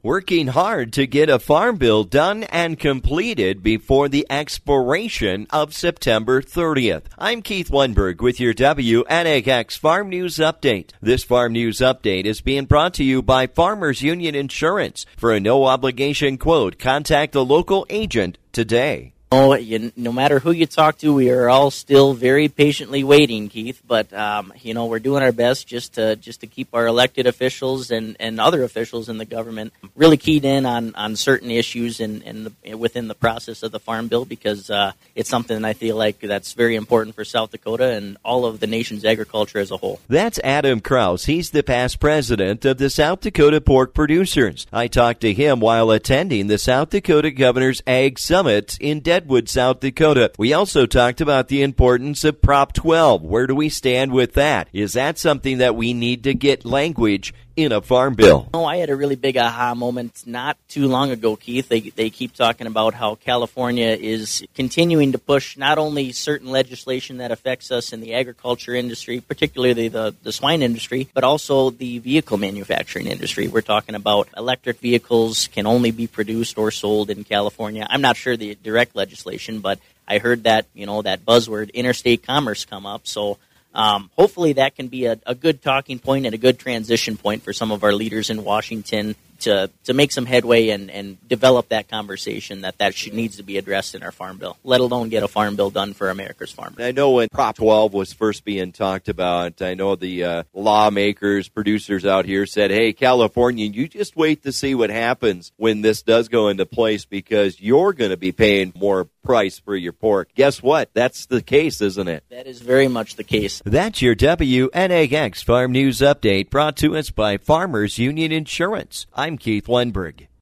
working hard to get a farm bill done and completed before the expiration of September 30th. I'm Keith Lundberg with your WNAX Farm News Update. This Farm News Update is being brought to you by Farmers Union Insurance. For a no-obligation quote, contact the local agent today. No matter who you talk to, we are all still very patiently waiting, Keith. But we're doing our best just to keep our elected officials and other officials in the government really keyed in on certain issues and within the process of the Farm Bill, because it's something I feel like that's very important for South Dakota and all of the nation's agriculture as a whole. That's Adam Kraus. He's the past president of the South Dakota Pork Producers. I talked to him while attending the South Dakota Governor's Ag Summit in Deadwood, South Dakota. We also talked about the importance of Prop 12. Where do we stand with that? Is that something that we need to get language in a farm bill? I had a really big aha moment not too long ago, Keith. They keep talking about how California is continuing to push not only certain legislation that affects us in the agriculture industry, particularly the swine industry, but also the vehicle manufacturing industry. We're talking about electric vehicles can only be produced or sold in California. I'm not sure the direct legislation, but I heard that, that buzzword interstate commerce come up. So hopefully that can be a good talking point and a good transition point for some of our leaders in Washington to make some headway and develop that conversation that needs to be addressed in our farm bill, let alone get a farm bill done for America's farmers. I know when Prop 12 was first being talked about, I know the lawmakers, producers out here said, hey, California, you just wait to see what happens when this does go into place, because you're going to be paying more price for your pork. Guess what? That's the case, isn't it? That is very much the case. That's your WNAX Farm News Update, brought to us by Farmers Union Insurance. I'm Keith Lundberg.